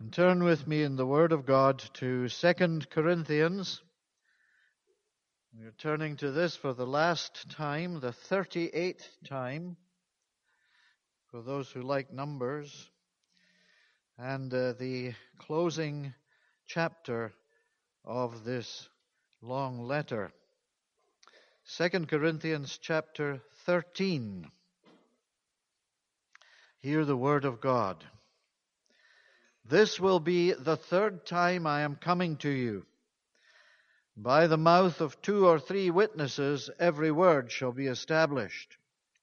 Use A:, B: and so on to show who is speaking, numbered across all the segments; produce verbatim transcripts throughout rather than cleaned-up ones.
A: And turn with me in the Word of God to Second Corinthians. We're turning to this for the last time, the thirty-eighth time, for those who like numbers, and uh, the closing chapter of this long letter. Second Corinthians chapter thirteen. Hear the Word of God. This will be the third time I am coming to you. By the mouth of two or three witnesses, every word shall be established.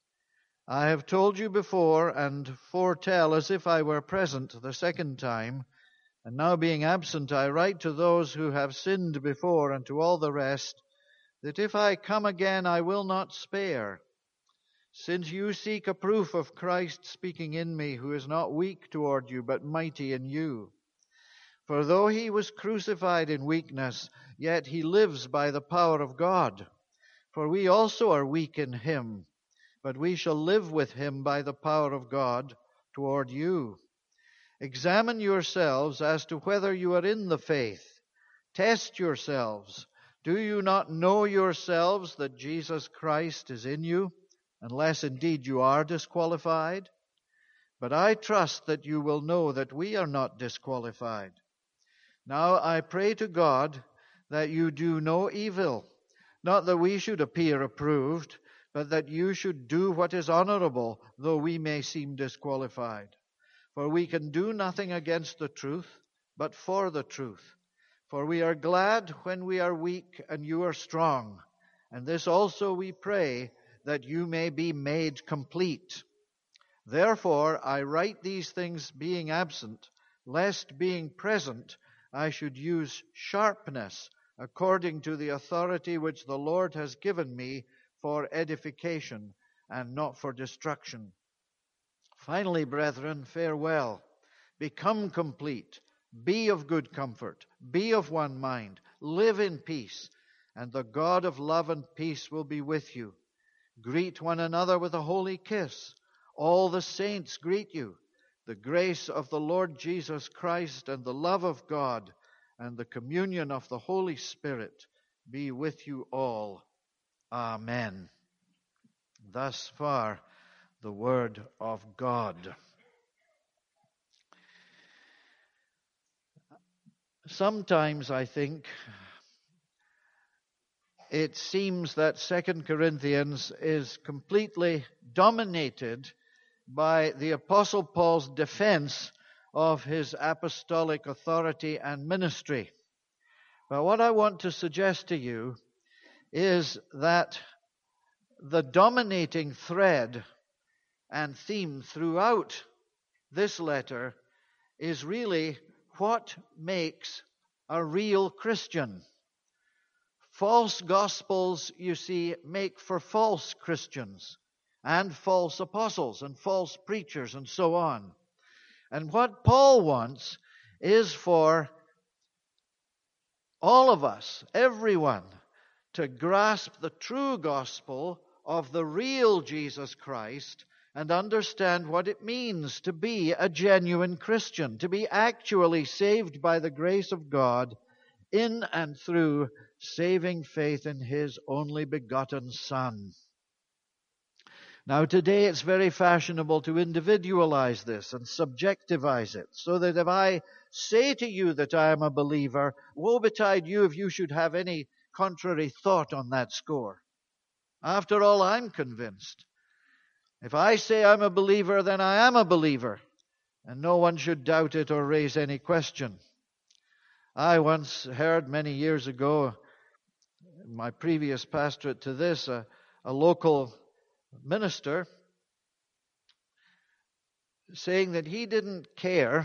A: I have told you before, and foretell as if I were present the second time, and now being absent, I write to those who have sinned before and to all the rest, that if I come again, I will not spare. Since you seek a proof of Christ speaking in me, who is not weak toward you, but mighty in you. For though he was crucified in weakness, yet he lives by the power of God. For we also are weak in him, but we shall live with him by the power of God toward you. Examine yourselves as to whether you are in the faith. Test yourselves. Do you not know yourselves that Jesus Christ is in you? Unless indeed you are disqualified. But I trust that you will know that we are not disqualified. Now I pray to God that you do no evil, not that we should appear approved, but that you should do what is honorable, though we may seem disqualified. For we can do nothing against the truth, but for the truth. For we are glad when we are weak and you are strong, and this also we pray, that you may be made complete. Therefore I write these things being absent, lest being present I should use sharpness according to the authority which the Lord has given me for edification and not for destruction. Finally, brethren, farewell. Become complete. Be of good comfort. Be of one mind. Live in peace, and the God of love and peace will be with you. Greet one another with a holy kiss. All the saints greet you. The grace of the Lord Jesus Christ and the love of God and the communion of the Holy Spirit be with you all. Amen. Thus far, the word of God. Sometimes I think it seems that Second Corinthians is completely dominated by the Apostle Paul's defense of his apostolic authority and ministry. But what I want to suggest to you is that the dominating thread and theme throughout this letter is really what makes a real Christian. False gospels, you see, make for false Christians and false apostles and false preachers and so on. And what Paul wants is for all of us, everyone, to grasp the true gospel of the real Jesus Christ and understand what it means to be a genuine Christian, to be actually saved by the grace of God in and through saving faith in His only begotten Son. Now today it's very fashionable to individualize this and subjectivize it, so that if I say to you that I am a believer, woe betide you if you should have any contrary thought on that score. After all, I'm convinced. If I say I'm a believer, then I am a believer, and no one should doubt it or raise any question. I once heard many years ago, in my previous pastorate to this, a, a local minister saying that he didn't care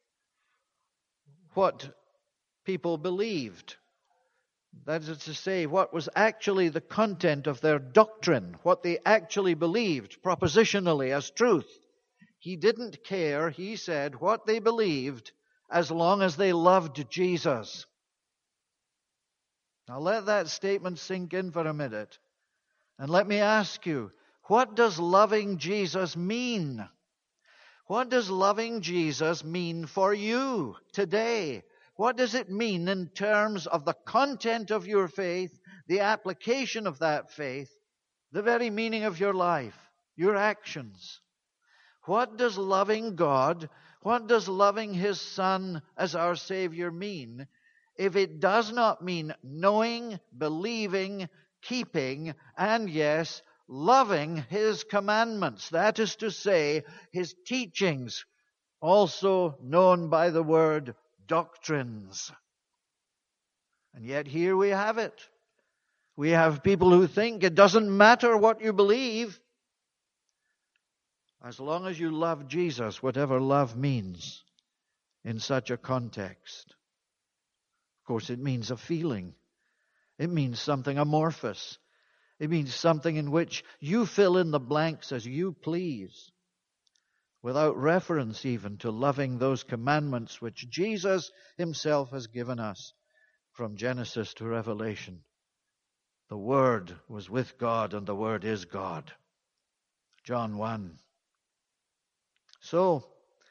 A: what people believed. That is to say, what was actually the content of their doctrine, what they actually believed propositionally as truth. He didn't care, he said, what they believed as long as they loved Jesus. Now let that statement sink in for a minute. And let me ask you, what does loving Jesus mean? What does loving Jesus mean for you today? What does it mean in terms of the content of your faith, the application of that faith, the very meaning of your life, your actions? What does loving God, what does loving His Son as our Savior mean if it does not mean knowing, believing, keeping, and yes, loving His commandments? That is to say, His teachings, also known by the word doctrines. And yet here we have it. We have people who think it doesn't matter what you believe, as long as you love Jesus, whatever love means in such a context. Of course, it means a feeling. It means something amorphous. It means something in which you fill in the blanks as you please, without reference even to loving those commandments which Jesus Himself has given us from Genesis to Revelation. The Word was with God, and the Word is God. John one. So,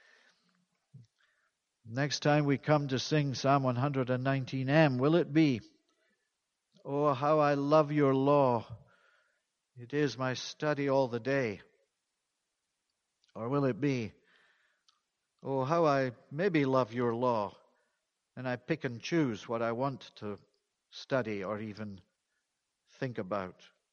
A: next time we come to sing Psalm one nineteen M, will it be, "Oh, how I love your law. It is my study all the day"? Or will it be, "Oh, how I maybe love your law, and I pick and choose what I want to study or even think about"?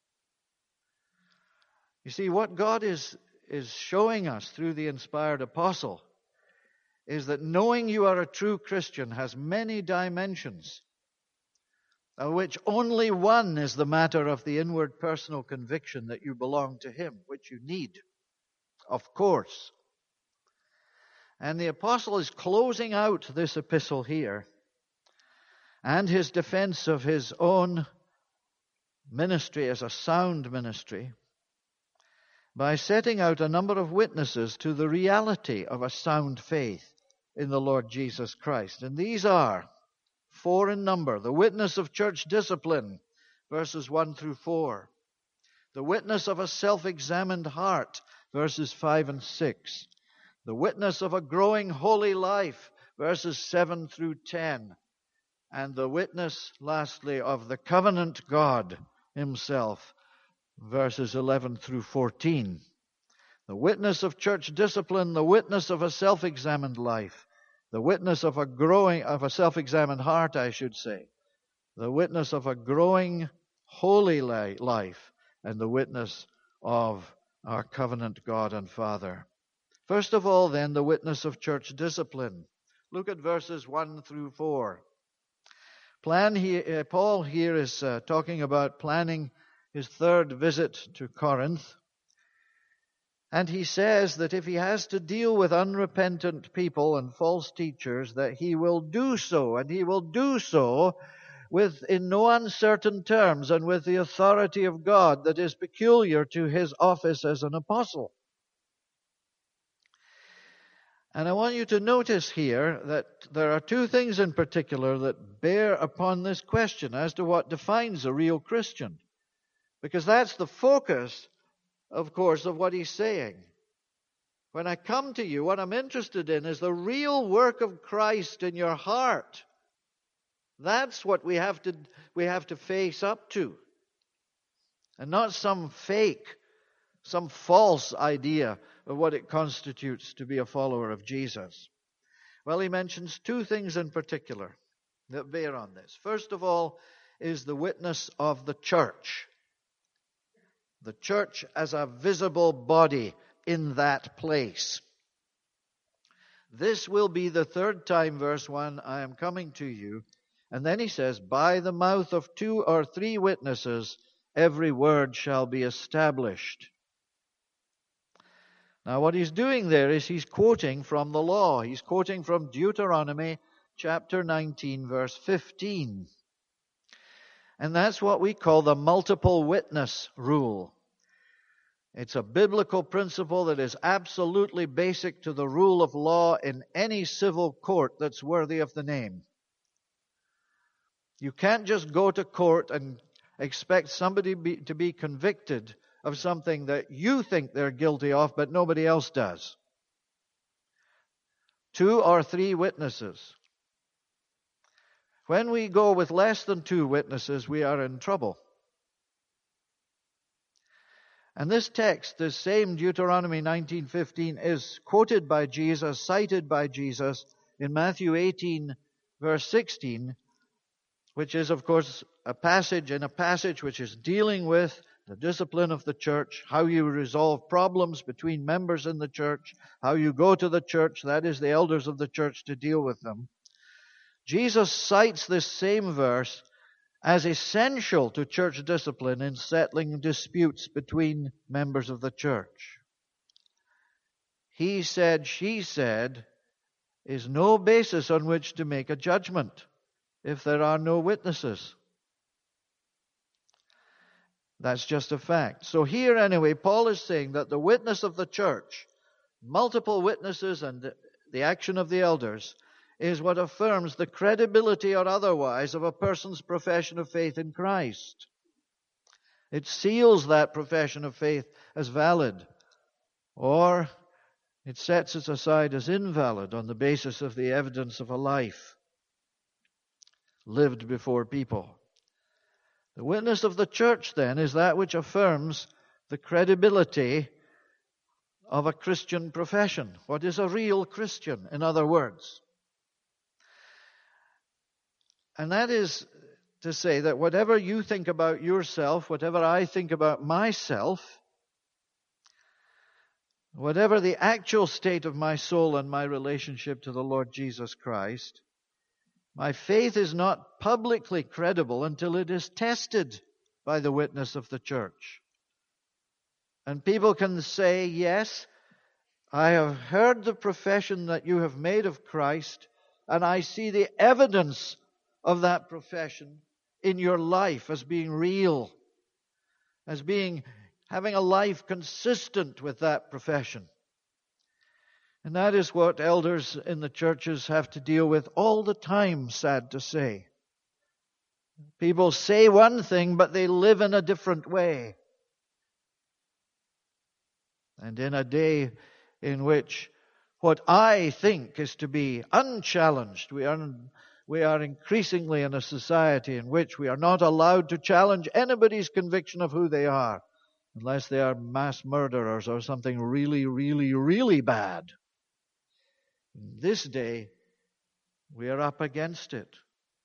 A: You see, what God is, is showing us through the inspired apostle is that knowing you are a true Christian has many dimensions, of which only one is the matter of the inward personal conviction that you belong to Him, which you need, of course. And the apostle is closing out this epistle here, and his defense of his own ministry as a sound ministry, by setting out a number of witnesses to the reality of a sound faith in the Lord Jesus Christ. And these are four in number. The witness of church discipline, verses one through four. The witness of a self-examined heart, verses five and six. The witness of a growing holy life, verses seven through ten. And the witness, lastly, of the covenant God Himself, verses eleven through fourteen. The witness of church discipline, the witness of a self-examined life, the witness of a growing, of a self-examined heart, I should say, the witness of a growing holy life, and the witness of our covenant God and Father. First of all, then, the witness of church discipline. Look at verses one through four. Plan here, uh, Paul here is uh, talking about planning his third visit to Corinth. And he says that if he has to deal with unrepentant people and false teachers, that he will do so, and he will do so with in no uncertain terms and with the authority of God that is peculiar to his office as an apostle. And I want you to notice here that there are two things in particular that bear upon this question as to what defines a real Christian. Because that's the focus, of course, of what he's saying. When I come to you, what I'm interested in is the real work of Christ in your heart. That's what we have to we have to face up to. And not some fake, some false idea of what it constitutes to be a follower of Jesus. Well, he mentions two things in particular that bear on this. First of all is the witness of the church. The church as a visible body in that place. This will be the third time, verse one, I am coming to you. And then he says, by the mouth of two or three witnesses, every word shall be established. Now what he's doing there is he's quoting from the law. He's quoting from Deuteronomy chapter nineteen, verse fifteen. And that's what we call the multiple witness rule. It's a biblical principle that is absolutely basic to the rule of law in any civil court that's worthy of the name. You can't just go to court and expect somebody be, to be convicted of something that you think they're guilty of, but nobody else does. Two or three witnesses. When we go with less than two witnesses, we are in trouble. And this text, this same Deuteronomy nineteen fifteen, is quoted by Jesus, cited by Jesus in Matthew eighteen, verse sixteen, which is, of course, a passage in a passage which is dealing with the discipline of the church, how you resolve problems between members in the church, how you go to the church, that is, the elders of the church, to deal with them. Jesus cites this same verse as essential to church discipline in settling disputes between members of the church. He said, she said, is no basis on which to make a judgment if there are no witnesses. That's just a fact. So here anyway, Paul is saying that the witness of the church, multiple witnesses and the action of the elders, is what affirms the credibility or otherwise of a person's profession of faith in Christ. It seals that profession of faith as valid, or it sets it aside as invalid on the basis of the evidence of a life lived before people. The witness of the church, then, is that which affirms the credibility of a Christian profession. What is a real Christian, in other words? And that is to say that whatever you think about yourself, whatever I think about myself, whatever the actual state of my soul and my relationship to the Lord Jesus Christ, my faith is not publicly credible until it is tested by the witness of the church. And people can say, yes, I have heard the profession that you have made of Christ, and I see the evidence of that profession in your life as being real, as being having a life consistent with that profession. And that is what elders in the churches have to deal with all the time, sad to say. People say one thing, but they live in a different way. And in a day in which what I think is to be unchallenged, we are We are increasingly in a society in which we are not allowed to challenge anybody's conviction of who they are, unless they are mass murderers or something really, really, really bad. In this day, we are up against it.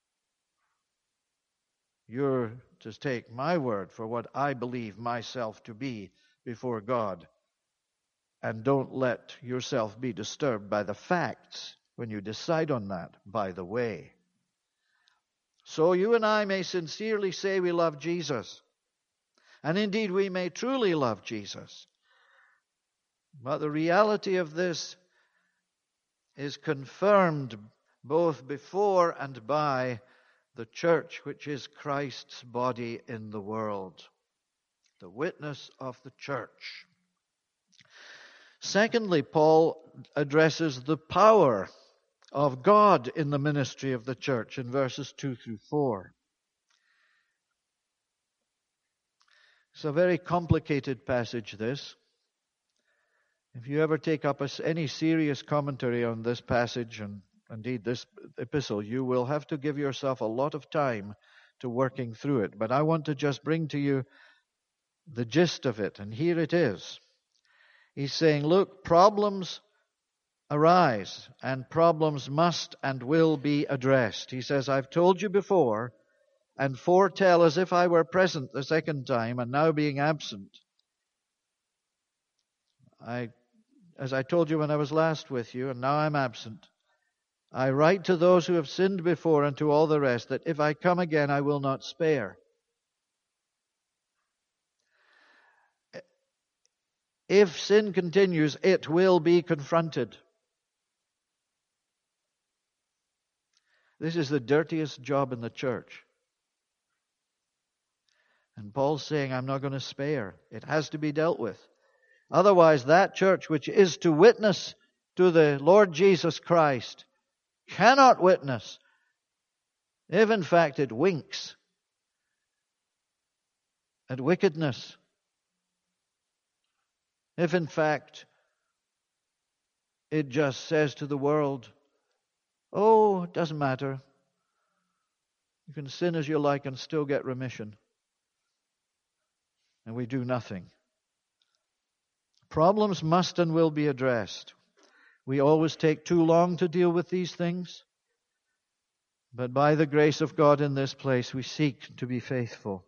A: You're to take my word for what I believe myself to be before God, and don't let yourself be disturbed by the facts when you decide on that, by the way. So you and I may sincerely say we love Jesus. And indeed we may truly love Jesus. But the reality of this is confirmed both before and by the church, which is Christ's body in the world. The witness of the church. Secondly, Paul addresses the power of God in the ministry of the church in verses two through four. It's a very complicated passage, this. If you ever take up a, any serious commentary on this passage, and indeed this epistle, you will have to give yourself a lot of time to working through it. But I want to just bring to you the gist of it, and here it is. He's saying, look, problems arise, and problems must and will be addressed. He says, I've told you before, and foretell as if I were present the second time, and now being absent. I, as I told you when I was last with you, and now I'm absent, I write to those who have sinned before and to all the rest, that if I come again, I will not spare. If sin continues, it will be confronted. This is the dirtiest job in the church. And Paul's saying, I'm not going to spare. It has to be dealt with. Otherwise, that church which is to witness to the Lord Jesus Christ cannot witness if in fact it winks at wickedness. If in fact it just says to the world, oh, it doesn't matter. You can sin as you like and still get remission. And we do nothing. Problems must and will be addressed. We always take too long to deal with these things. But by the grace of God in this place, we seek to be faithful.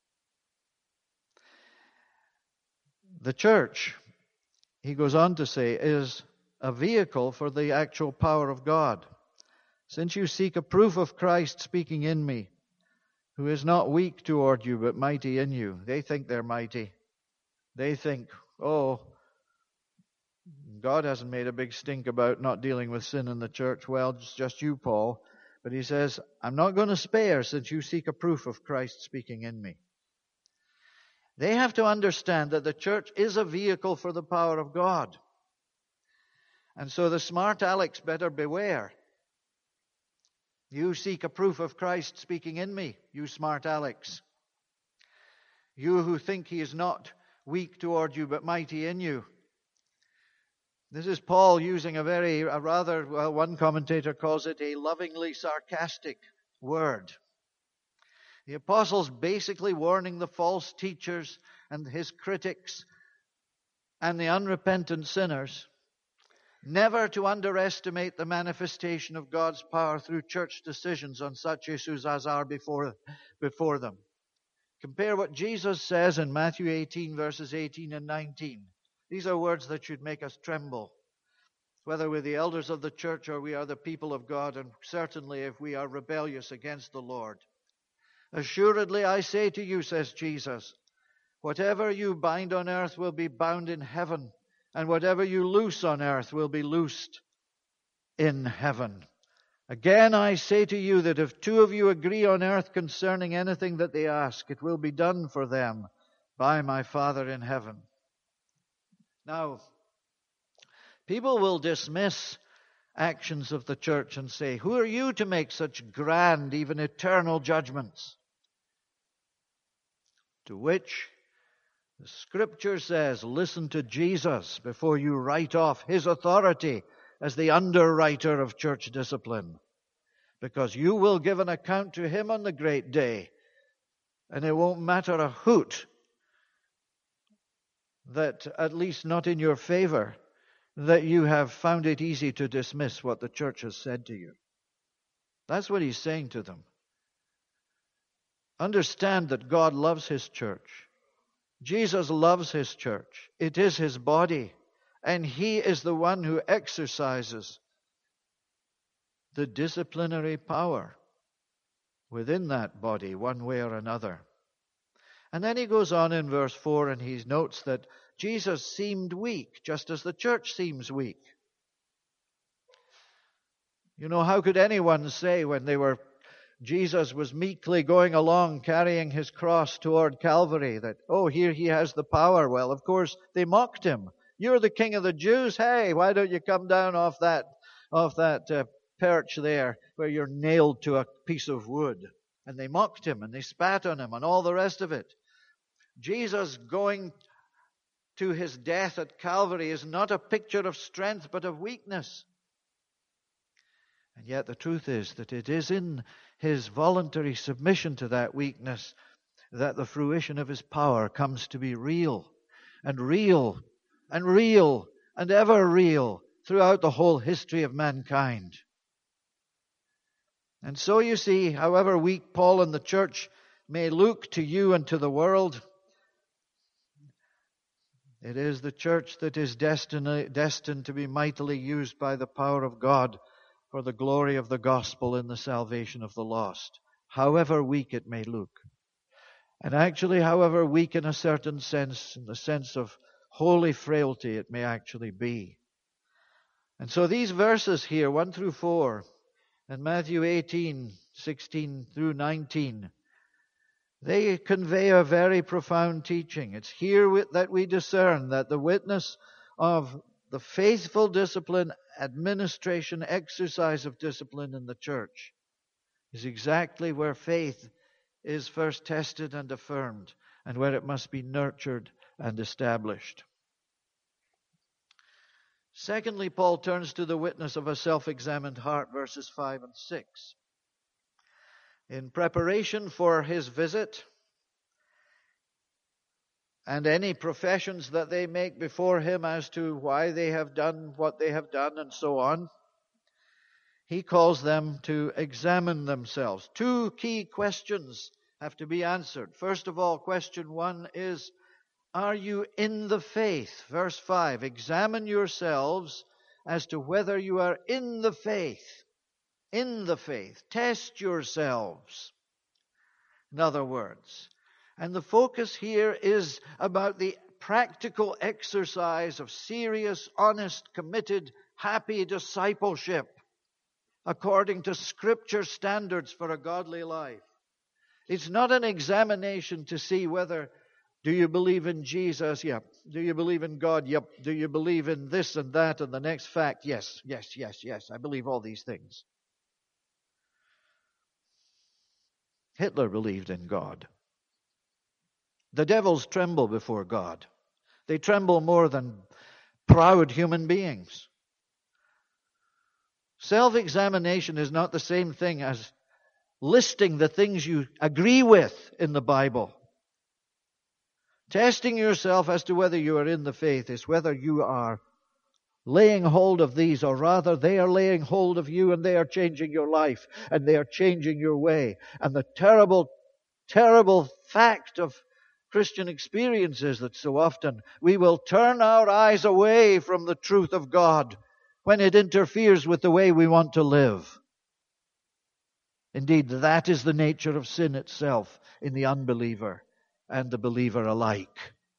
A: The church, he goes on to say, is a vehicle for the actual power of God. Since you seek a proof of Christ speaking in me, who is not weak toward you, but mighty in you. They think they're mighty. They think, oh, God hasn't made a big stink about not dealing with sin in the church. Well, it's just you, Paul. But he says, I'm not going to spare since you seek a proof of Christ speaking in me. They have to understand that the church is a vehicle for the power of God. And so the smart Alex better beware. You seek a proof of Christ speaking in me, you smart Alex. You who think he is not weak toward you, but mighty in you. This is Paul using a very, a rather, well, one commentator calls it a lovingly sarcastic word. The apostle's basically warning the false teachers and his critics and the unrepentant sinners never to underestimate the manifestation of God's power through church decisions on such issues as are before, before them. Compare what Jesus says in Matthew eighteen, verses eighteen and nineteen. These are words that should make us tremble, whether we're the elders of the church or we are the people of God, and certainly if we are rebellious against the Lord. Assuredly, I say to you, says Jesus, whatever you bind on earth will be bound in heaven, and whatever you loose on earth will be loosed in heaven. Again, I say to you that if two of you agree on earth concerning anything that they ask, it will be done for them by my Father in heaven. Now, people will dismiss actions of the church and say, who are you to make such grand, even eternal judgments? To which the Scripture says, listen to Jesus before you write off his authority as the underwriter of church discipline. Because you will give an account to him on the great day. And it won't matter a hoot that, at least not in your favor, that you have found it easy to dismiss what the church has said to you. That's what he's saying to them. Understand that God loves his church. Jesus loves his church. It is his body. And he is the one who exercises the disciplinary power within that body, one way or another. And then he goes on in verse four and he notes that Jesus seemed weak, just as the church seems weak. You know, how could anyone say when they were Jesus was meekly going along carrying his cross toward Calvary that, oh, here he has the power? Well, of course, they mocked him. You're the king of the Jews. Hey, why don't you come down off that, off that uh, perch there where you're nailed to a piece of wood? And they mocked him and they spat on him and all the rest of it. Jesus going to his death at Calvary is not a picture of strength but of weakness. And yet the truth is that it is in his voluntary submission to that weakness that the fruition of his power comes to be real and real and real and ever real throughout the whole history of mankind. And so you see, however weak Paul and the church may look to you and to the world, it is the church that is destined, destined to be mightily used by the power of God for the glory of the gospel in the salvation of the lost, however weak it may look. And actually, however weak in a certain sense, in the sense of holy frailty, it may actually be. And so these verses here, one through four, and Matthew eighteen, sixteen through nineteen, they convey a very profound teaching. It's here that we discern that the witness of the faithful discipline, administration, exercise of discipline in the church is exactly where faith is first tested and affirmed, and where it must be nurtured and established. Secondly, Paul turns to the witness of a self-examined heart, verses five and six. In preparation for his visit, and any professions that they make before him as to why they have done what they have done and so on, he calls them to examine themselves. Two key questions have to be answered. First of all, question one is, are you in the faith? Verse five, examine yourselves as to whether you are in the faith. In the faith. Test yourselves. In other words. And the focus here is about the practical exercise of serious, honest, committed, happy discipleship according to Scripture standards for a godly life. It's not an examination to see whether, do you believe in Jesus? Yep. Do you believe in God? Yep. Do you believe in this and that and the next fact? Yes, yes, yes, yes. I believe all these things. Hitler believed in God. The devils tremble before God. They tremble more than proud human beings. Self-examination is not the same thing as listing the things you agree with in the Bible. Testing yourself as to whether you are in the faith is whether you are laying hold of these, or rather they are laying hold of you and they are changing your life and they are changing your way. And the terrible, terrible fact of Christian experience is that so often we will turn our eyes away from the truth of God when it interferes with the way we want to live. Indeed, that is the nature of sin itself in the unbeliever and the believer alike.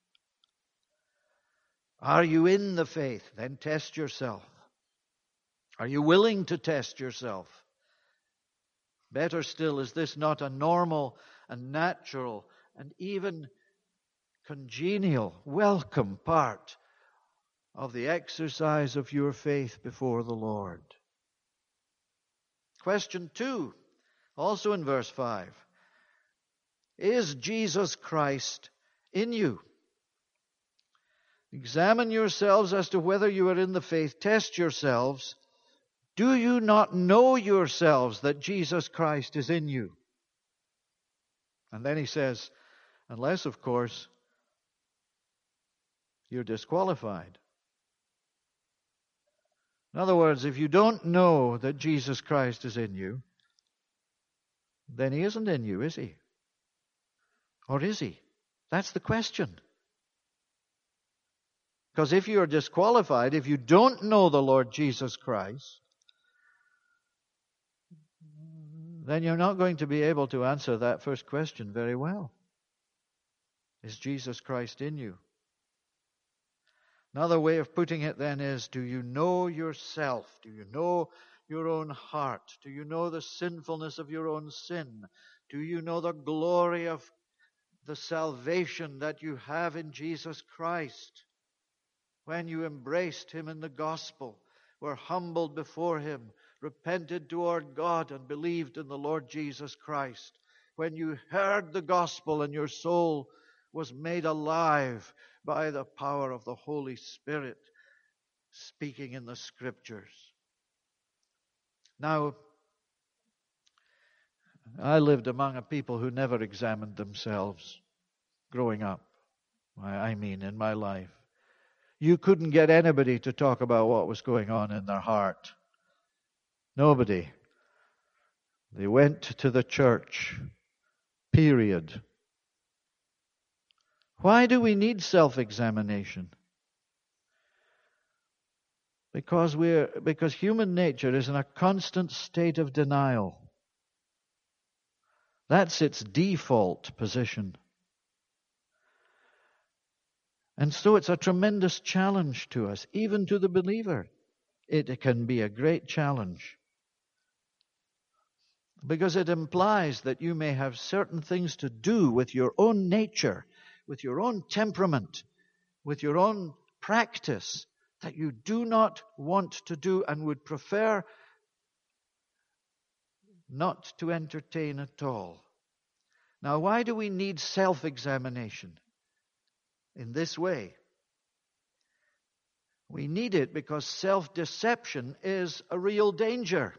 A: Are you in the faith? Then test yourself. Are you willing to test yourself? Better still, is this not a normal and natural and even congenial, welcome part of the exercise of your faith before the Lord? Question two, also in verse five. Is Jesus Christ in you? Examine yourselves as to whether you are in the faith. Test yourselves. Do you not know yourselves that Jesus Christ is in you? And then he says, unless, of course, you're disqualified. In other words, if you don't know that Jesus Christ is in you, then he isn't in you, is he? Or is he? That's the question. Because if you are disqualified, if you don't know the Lord Jesus Christ, then you're not going to be able to answer that first question very well. Is Jesus Christ in you? Another way of putting it then is, do you know yourself? Do you know your own heart? Do you know the sinfulness of your own sin? Do you know the glory of the salvation that you have in Jesus Christ? When you embraced him in the gospel, were humbled before him, repented toward God and believed in the Lord Jesus Christ. When you heard the gospel and your soul was made alive by the power of the Holy Spirit speaking in the Scriptures. Now, I lived among a people who never examined themselves growing up. I mean, in my life. You couldn't get anybody to talk about what was going on in their heart. Nobody. They went to the church. Period. Why do we need self-examination? Because we're because human nature is in a constant state of denial. That's its default position. And so it's a tremendous challenge to us, even to the believer. It can be a great challenge. Because it implies that you may have certain things to do with your own nature, with your own temperament, with your own practice, that you do not want to do and would prefer not to entertain at all. Now, why do we need self-examination in this way? We need it because self-deception is a real danger.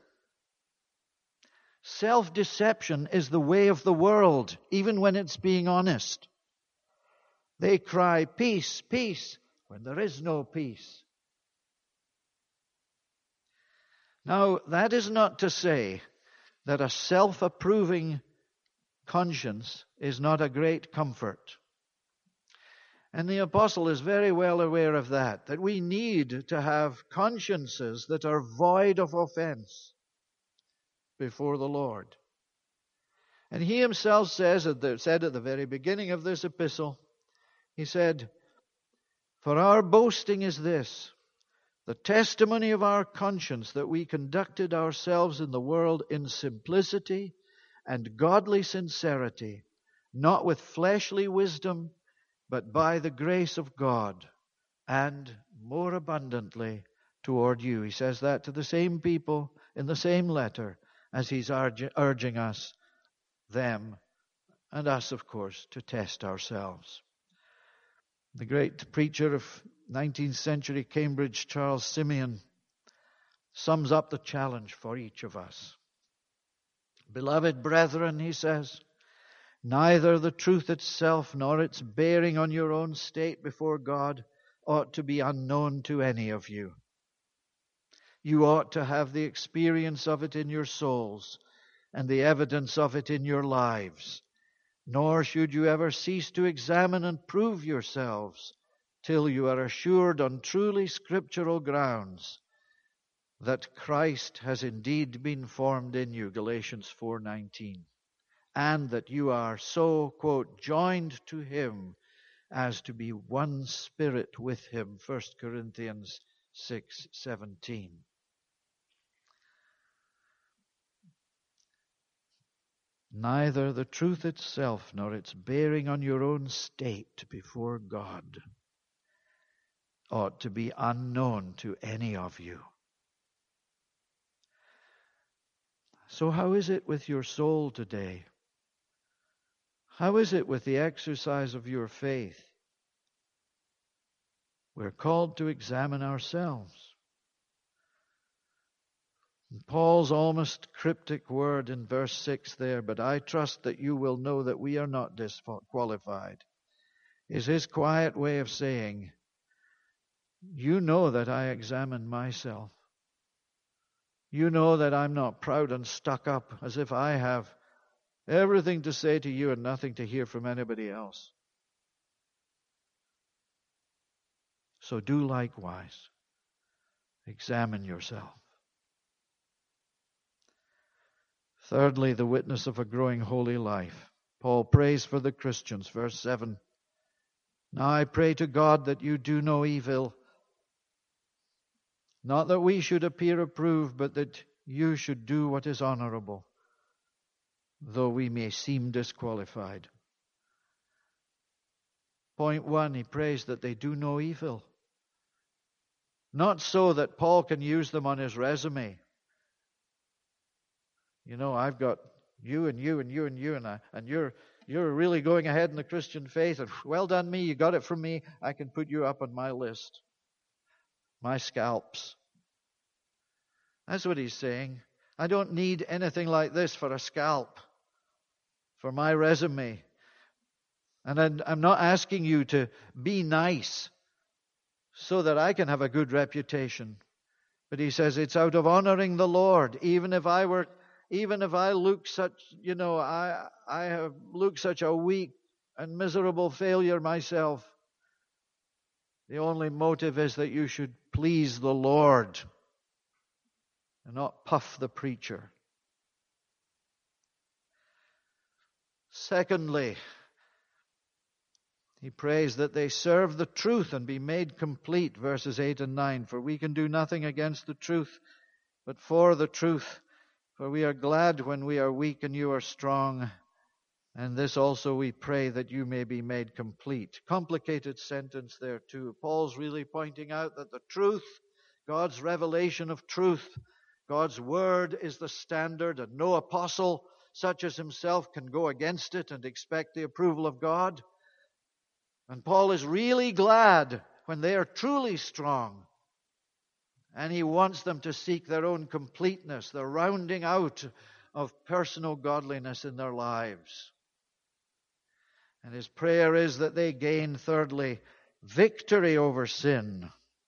A: Self-deception is the way of the world, even when it's being honest. They cry, peace, peace, when there is no peace. Now, that is not to say that a self-approving conscience is not a great comfort. And the apostle is very well aware of that, that we need to have consciences that are void of offense before the Lord. And he himself says, said at the very beginning of this epistle, he said, "For our boasting is this, the testimony of our conscience, that we conducted ourselves in the world in simplicity and godly sincerity, not with fleshly wisdom, but by the grace of God, and more abundantly toward you." He says that to the same people in the same letter as he's urging us, them, and us, of course, to test ourselves. The great preacher of nineteenth century Cambridge, Charles Simeon, sums up the challenge for each of us. "Beloved brethren," he says, "neither the truth itself nor its bearing on your own state before God ought to be unknown to any of you. You ought to have the experience of it in your souls and the evidence of it in your lives. Nor should you ever cease to examine and prove yourselves till you are assured on truly scriptural grounds that Christ has indeed been formed in you," Galatians four nineteen, "and that you are so," quote, "joined to him as to be one spirit with him," First Corinthians six seventeen. Neither the truth itself nor its bearing on your own state before God ought to be unknown to any of you. So how is it with your soul today? How is it with the exercise of your faith? We're called to examine ourselves. Paul's almost cryptic word in verse six there, "But I trust that you will know that we are not disqualified," is his quiet way of saying, you know that I examine myself. You know that I'm not proud and stuck up as if I have everything to say to you and nothing to hear from anybody else. So do likewise. Examine yourself. Thirdly, the witness of a growing holy life. Paul prays for the Christians, verse seven. "Now I pray to God that you do no evil, not that we should appear approved, but that you should do what is honorable, though we may seem disqualified." Point one, he prays that they do no evil. Not so that Paul can use them on his resume. You know, I've got you and you and you and you and I, and you're you're really going ahead in the Christian faith, and well done me, you got it from me, I can put you up on my list. My scalps. That's what he's saying. I don't need anything like this for a scalp, for my resume. And I'm not asking you to be nice so that I can have a good reputation. But he says it's out of honoring the Lord. Even if I were, even if I look such, you know, I I have looked such a weak and miserable failure myself. The only motive is that you should please the Lord and not puff the preacher. Secondly, he prays that they serve the truth and be made complete, verses eight and nine. "For we can do nothing against the truth, but for the truth. For we are glad when we are weak and you are strong. And this also we pray, that you may be made complete." Complicated sentence there too. Paul's really pointing out that the truth, God's revelation of truth, God's word is the standard, and no apostle such as himself can go against it and expect the approval of God. And Paul is really glad when they are truly strong And he wants them to seek their own completeness, the rounding out of personal godliness in their lives. And his prayer is that they gain, thirdly, victory over sin,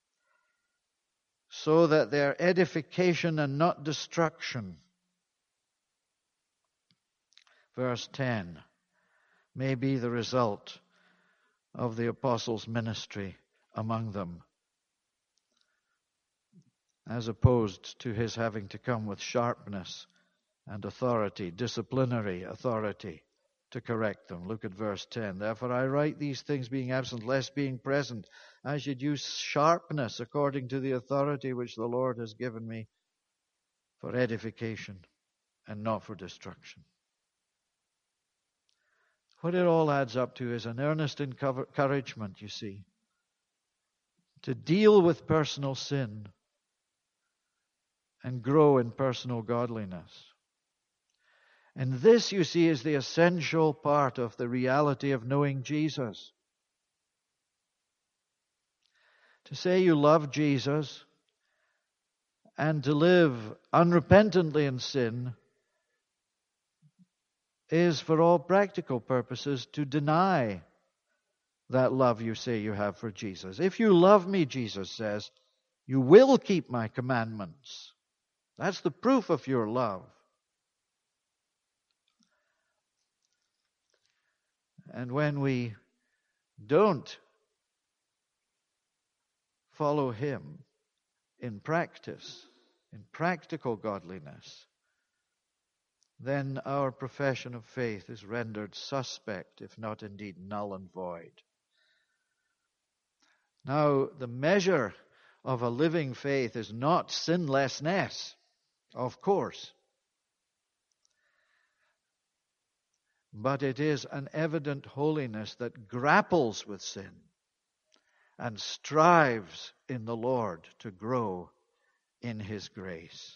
A: so that their edification and not destruction, verse ten, may be the result of the apostles' ministry among them, as opposed to his having to come with sharpness and authority, disciplinary authority, to correct them. Look at verse ten. Therefore I write these things being absent, lest being present I should use sharpness according to the authority which the Lord has given me for edification and not for destruction. What it all adds up to is an earnest encouragement, you see, to deal with personal sin and grow in personal godliness. And this, you see, is the essential part of the reality of knowing Jesus. To say you love Jesus and to live unrepentantly in sin is, for all practical purposes, to deny that love you say you have for Jesus. If you love me, Jesus says, you will keep my commandments. That's the proof of your love. And when we don't follow him in practice, in practical godliness, then our profession of faith is rendered suspect, if not indeed null and void. Now, the measure of a living faith is not sinlessness, of course, but it is an evident holiness that grapples with sin and strives in the Lord to grow in his grace.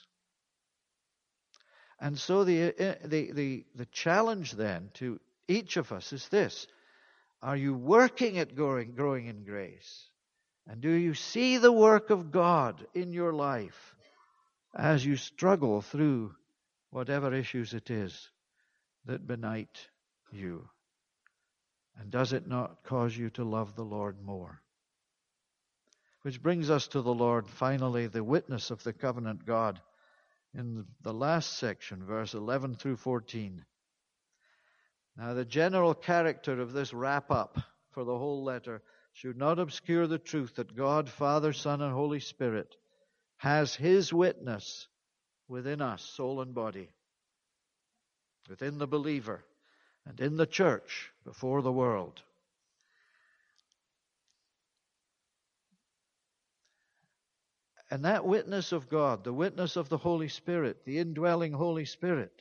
A: And so the, the, the, the challenge then to each of us is this: are you working at growing, growing in grace? And do you see the work of God in your life as you struggle through whatever issues it is that benight you? And does it not cause you to love the Lord more? Which brings us to the Lord, finally, the witness of the covenant God. In the last section, verse eleven through fourteen. Now, the general character of this wrap-up for the whole letter should not obscure the truth that God, Father, Son, and Holy Spirit has his witness within us, soul and body, within the believer, and in the church before the world. And that witness of God, the witness of the Holy Spirit, the indwelling Holy Spirit,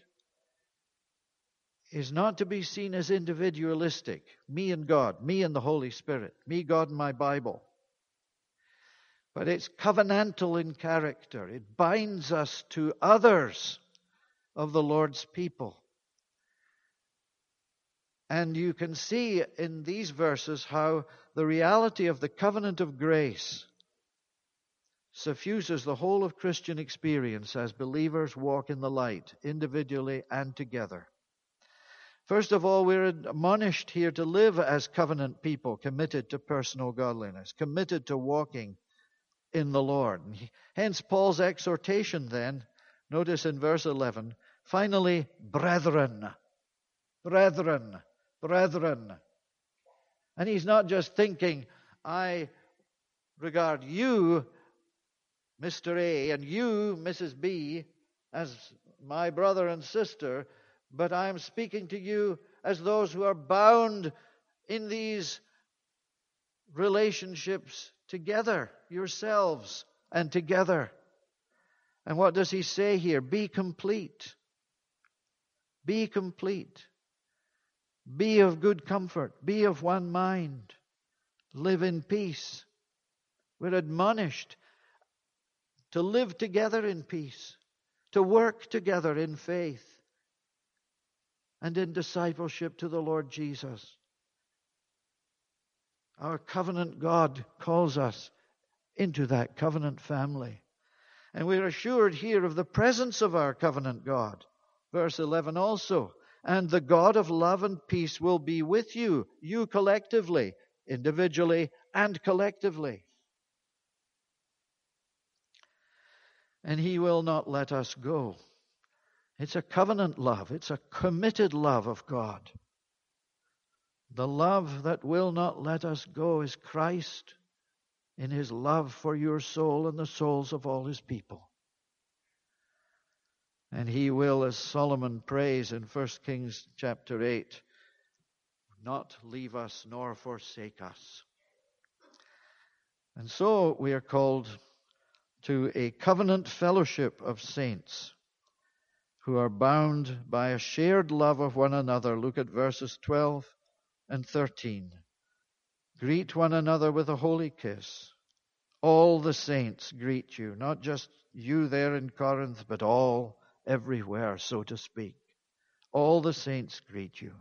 A: is not to be seen as individualistic. Me and God, me and the Holy Spirit, me, God, and my Bible. But it's covenantal in character. It binds us to others of the Lord's people. And you can see in these verses how the reality of the covenant of grace suffuses the whole of Christian experience as believers walk in the light, individually and together. First of all, we're admonished here to live as covenant people, committed to personal godliness, committed to walking in the Lord. Hence Paul's exhortation then, notice in verse eleven, finally, brethren, brethren, brethren. And he's not just thinking, I regard you, Mister A, and you, Missus B, as my brother and sister, but I'm speaking to you as those who are bound in these relationships together, yourselves and together. And what does he say here? Be complete. Be complete. Be of good comfort. Be of one mind. Live in peace. We're admonished to live together in peace, to work together in faith and in discipleship to the Lord Jesus. Our covenant God calls us into that covenant family. And we're assured here of the presence of our covenant God. Verse eleven also, and the God of love and peace will be with you, you collectively, individually and collectively. And he will not let us go. It's a covenant love. It's a committed love of God. The love that will not let us go is Christ in his love for your soul and the souls of all his people. And he will, as Solomon prays in First Kings chapter eight, not leave us nor forsake us. And so we are called to a covenant fellowship of saints who are bound by a shared love of one another. Look at verses twelve and thirteen. Greet one another with a holy kiss. All the saints greet you, not just you there in Corinth, but all, everywhere, so to speak. All the saints greet you.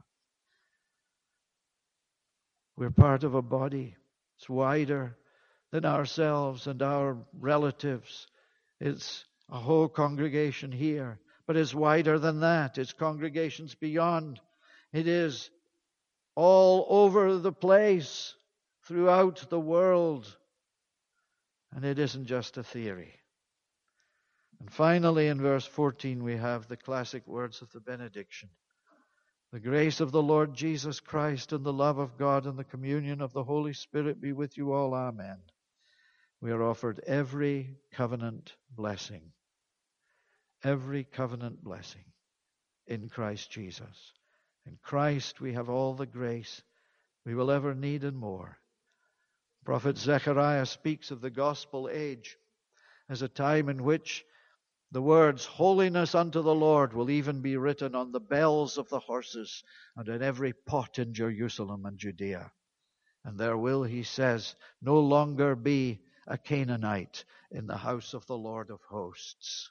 A: We're part of a body. It's wider than ourselves and our relatives. It's a whole congregation here, but it's wider than that. It's congregations beyond. It is all over the place, throughout the world. And it isn't just a theory. And finally, in verse fourteen, we have the classic words of the benediction. The grace of the Lord Jesus Christ and the love of God and the communion of the Holy Spirit be with you all. Amen. We are offered every covenant blessing. Every covenant blessing in Christ Jesus. In Christ we have all the grace we will ever need and more. Prophet Zechariah speaks of the gospel age as a time in which the words, holiness unto the Lord, will even be written on the bells of the horses and in every pot in Jerusalem and Judea. And there will, he says, no longer be a Canaanite in the house of the Lord of hosts.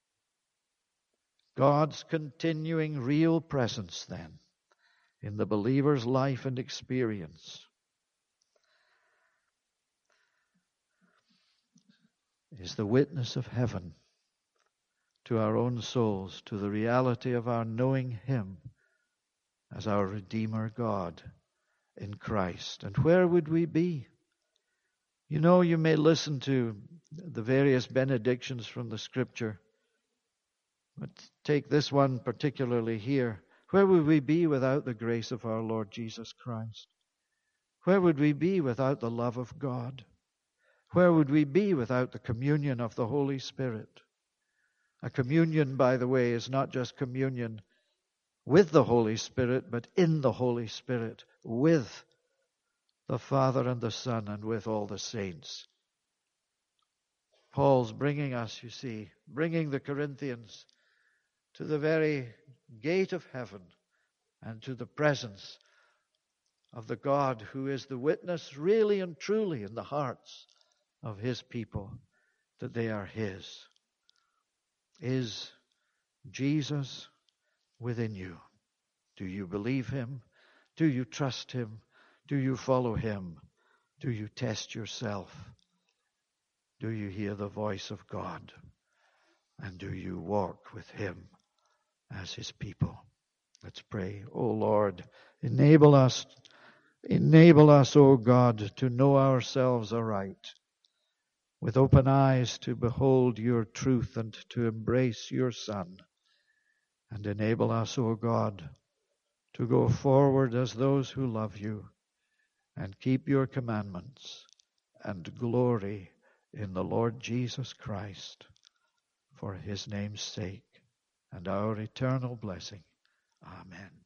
A: God's continuing real presence, then, in the believer's life and experience is the witness of heaven to our own souls, to the reality of our knowing him as our Redeemer God in Christ. And where would we be? You know, you may listen to the various benedictions from the Scripture, but take this one particularly here. Where would we be without the grace of our Lord Jesus Christ? Where would we be without the love of God? Where would we be without the communion of the Holy Spirit? A communion, by the way, is not just communion with the Holy Spirit, but in the Holy Spirit, with the Father and the Son and with all the saints. Paul's bringing us, you see, bringing the Corinthians to the very gate of heaven and to the presence of the God who is the witness really and truly in the hearts of his people that they are his. Is Jesus within you? Do you believe him? Do you trust him? Do you follow him? Do you test yourself? Do you hear the voice of God? And do you walk with him as his people? Let's pray. O Lord, enable us, enable us, O God, to know ourselves aright, with open eyes to behold your truth and to embrace your Son. And enable us, O God, to go forward as those who love you and keep your commandments and glory in the Lord Jesus Christ for his name's sake and our eternal blessing. Amen.